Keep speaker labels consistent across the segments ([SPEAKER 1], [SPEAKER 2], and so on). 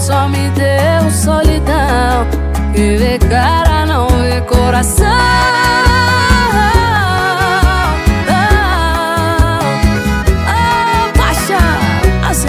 [SPEAKER 1] só me deu solidão. E vê cara, não vê coração. Paixão, assim.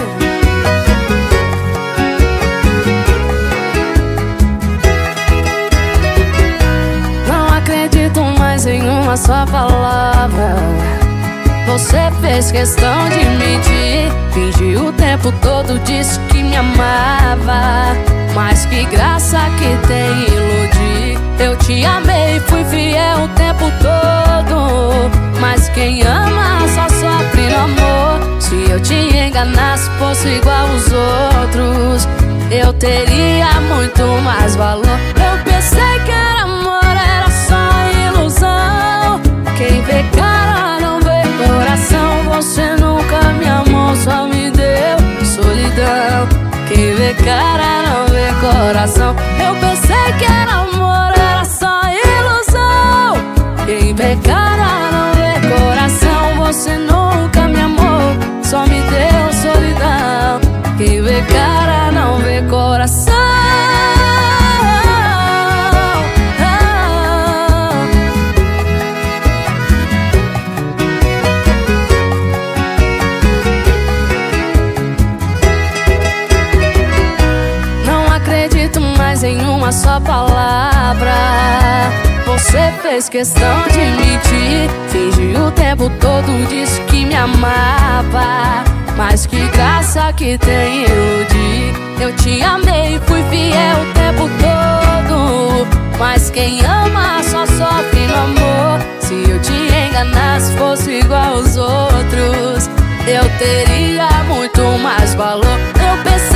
[SPEAKER 1] Não acredito mais em uma só palavra. Você fez questão de mentir, fingiu o tempo todo, disse que me amava. Mas que graça que tem iludir. Eu te amei, fui fiel o tempo todo. Mas quem ama só sofre no amor. Se eu te enganasse, fosse igual aos outros, eu teria muito mais valor. Eu pensei que era amor, era só ilusão. Quem vê cara não vê coração. Você nunca me amou, só me deu solidão. Quem vê cara não vê coração. Eu pensei que era amor, era só ilusão. Quem vê cara não vê coração. Você nunca me amou, só me deu solidão. Quem vê cara não vê coração. Em uma só palavra, você fez questão de mentir, fingiu o tempo todo, disse que me amava. Mas que graça que tem iludir. Eu te amei, fui fiel o tempo todo. Mas quem ama só sofre no amor. Se eu te enganasse, fosse igual aos outros, eu teria muito mais valor. Eu pensei